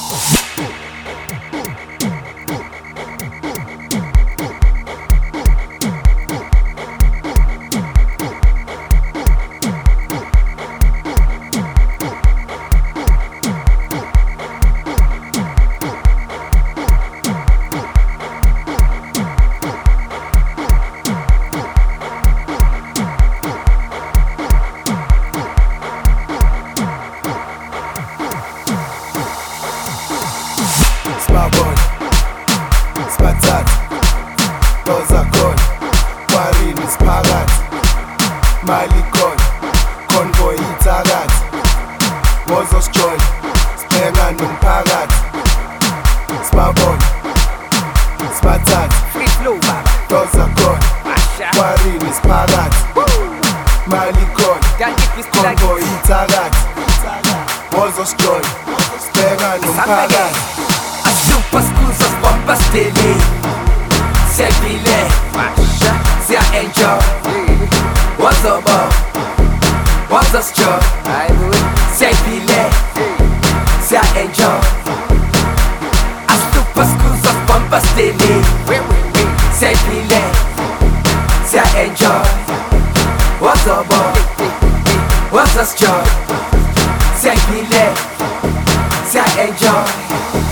Smartboy, Spatat, Tozakon, Warini Spagat, Malikon, Convoy Itagat, Mozos Joy, Spenga Numpagat, Smartboy, Spatat, Free flow, baba. Tozakon, Warini Spagat, Malikon, Convoy Itagat, Mozos Joy, Spenga Numpagat. Super scusas bombas dele. Se é filé, se é enjoy. What's up, what's the job? Se é filé, se é enjoy. As super scusas bombas dele. Se é filé, se é enjoy. What's up, what's the job? Se é filé, se é enjoy.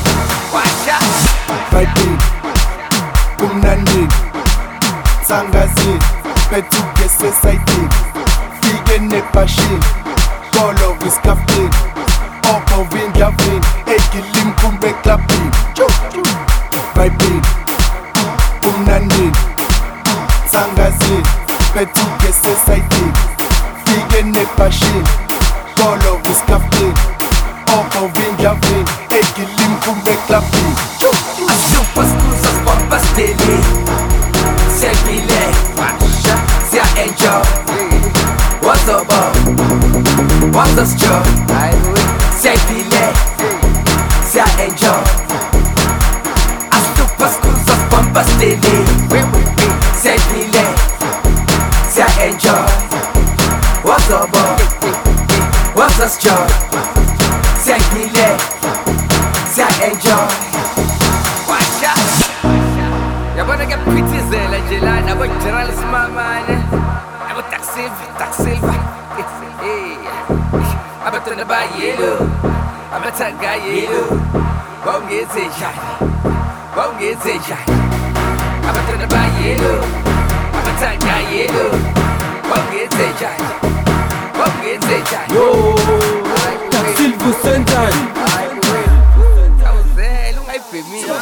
Vibing, kumnandini, sangazini, pethuke sesayidini, fike nepashini, kolo viskafini, oko vindlavini, egilim kumbe klapini. Vibing, kumnandini, sangazini, pethuke sesayidini, fike nepashini, kolo viskafini, oko vindlavini, egilim kumbe klapini. As super scusas bombas dele. Se é filé, se é enjoy. What's up, what's the job? Se é filé, se é enjoy. As super scusas bombas dele. Se é filé, se é enjoy. What's up, what's the job? Se é filé, se é enjoy. Yabona ke phithizela nje lana abo General Smamane abo Taxilva abatona ba yellow abatanga yellow bawungeze njani abatona ba yellow abatanga yellow bawungeze njani Yo, Taxilva sentani. awuzela ungayibhemile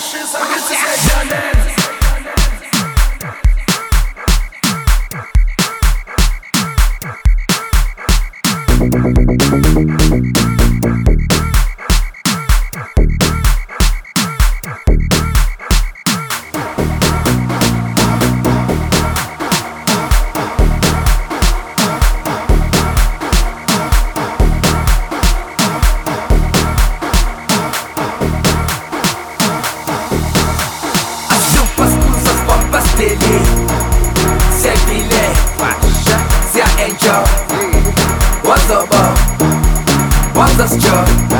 Se é filé, se é enjoy. What's up, what's the job?